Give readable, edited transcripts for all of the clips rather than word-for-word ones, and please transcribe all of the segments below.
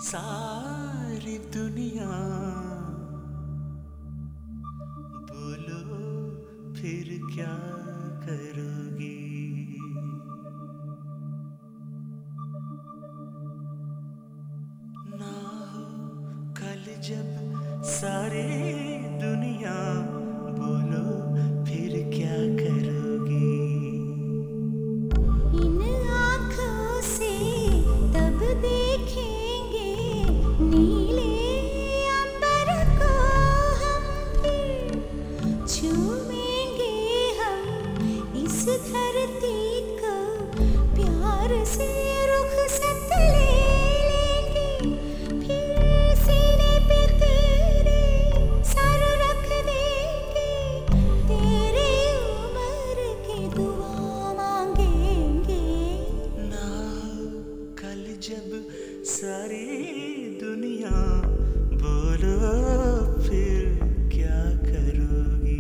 सारी दुनिया बोलो फिर क्या करोगी। ना हो कल जब सारी दुनिया बोलो फिर क्या करोगी। इन आँखों से तब देखेंगे नीले अंबर को हम, फिर छूमेंगे हम इस धरती को, प्यार से रुखसत ले लेंगे, फिर सीने पे तेरे सर रख देंगे, तेरे उम्र की दुआ मांगेंगे। ना कल जब सारी दुनिया बोलो फिर क्या करोगी।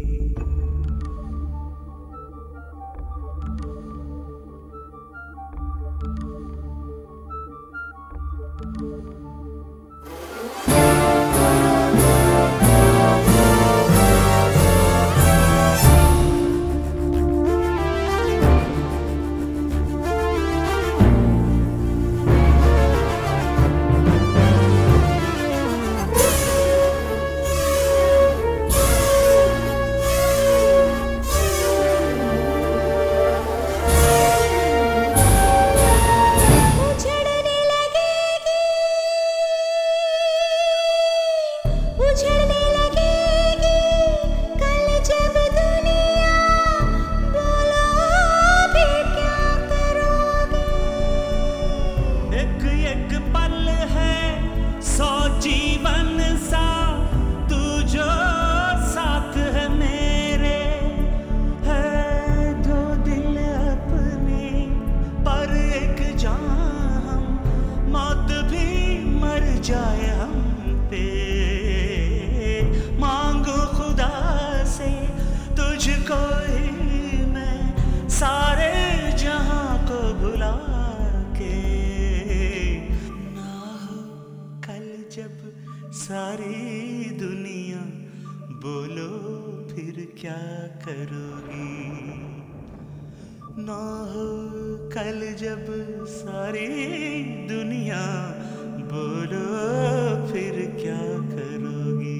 उजड़ने लगेगी कल जब दुनिया, बोलो फिर क्या करोगे। एक एक पल है 100 जीवन सा, तू जो साथ है मेरे, है 2 दिल अपने पर एक जान हम, मौत भी मर जाए हम पे। मांगो खुदा से तुझको ही मैं सारे जहां को भुला के। ना हो कल जब सारी दुनिया बोलो फिर क्या करोगी। ना हो कल जब सारी दुनिया बोलो फिर क्या करोगी।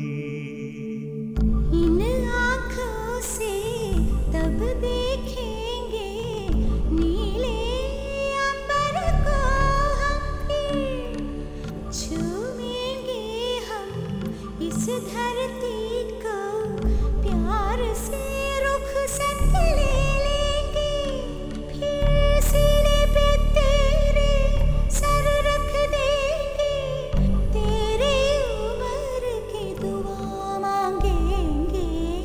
इन आँखों से तब देखेंगे नीले अंबर को हम, फिर छूमेंगे हम इस धरती को, प्यार से रुखसत ले लेंगे, फिर सीने पे तेरे सर रख देंगे, तेरे उम्र की दुआ मांगेंगे।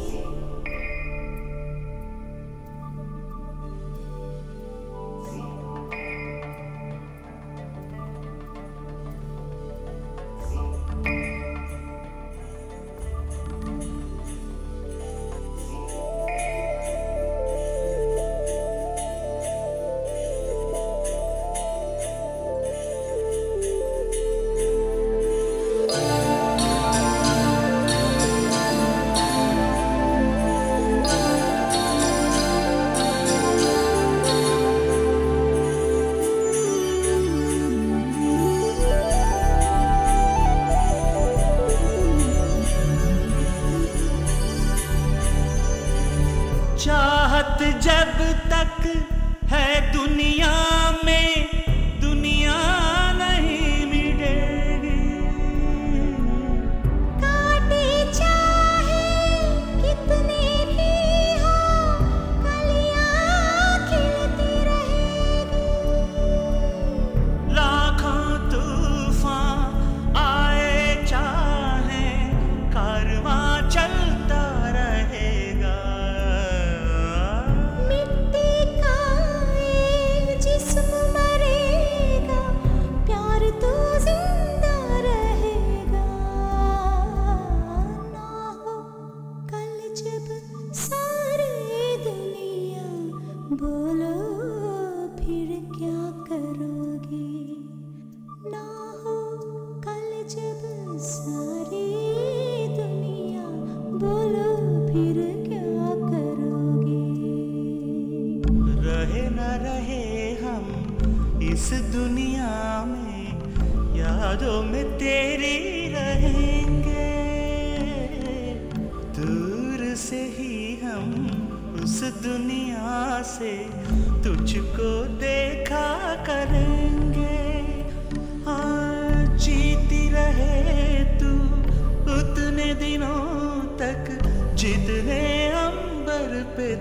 चाहत जब तक है दुनिया में, दुनिया नहीं मिटेगी। काटे चाहे कितने भी हो, कलियां खिलती रहेगी। लाखों तूफान आए चाहे, कारवां चलता रहेगा। मिट्टी का में तेरी रहेंगे, दूर से ही हम उस दुनिया से तुझको देखा करेंगे। हाँ, जीती रहे तू उतने दिनों तक जितने अंबर पे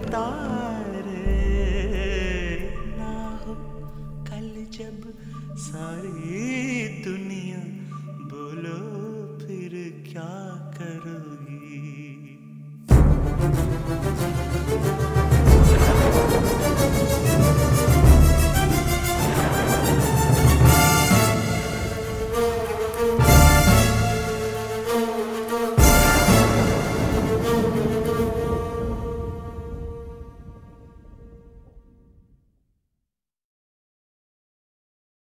तारे ना हो। कल जब सारी